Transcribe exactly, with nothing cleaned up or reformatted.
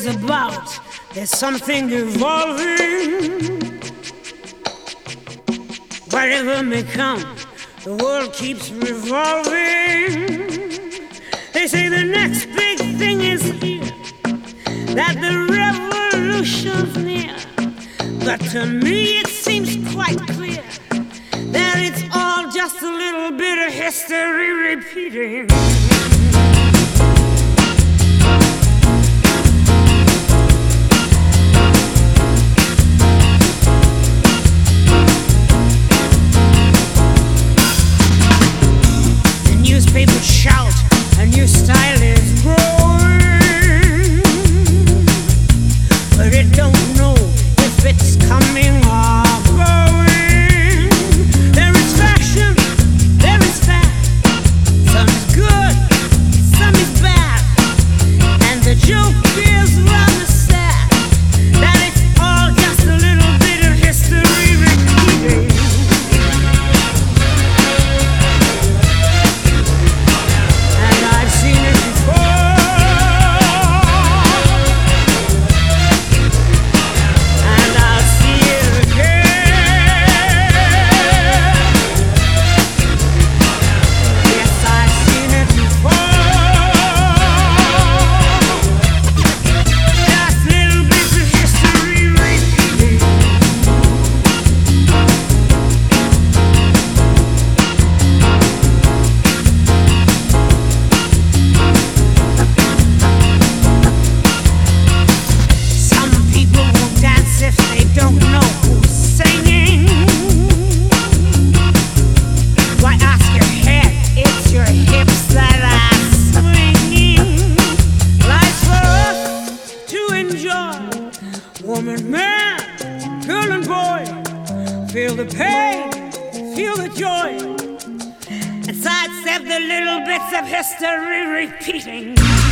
about. There's something evolving. Whatever may come, the world keeps revolving. They say the next big thing is here, that the revolution's near. But to me it seems quite clear that it's all just a little bit of history repeating. Newspapers shout, a new style is growing, but it don't know if it's coming or going. There is fashion, there is fat, some is good, some is bad, and the joke is rather sad, that it's all just a little bit of history repeating. Woman, man, girl and boy, feel the pain, feel the joy, and sidestep the little bits of history repeating.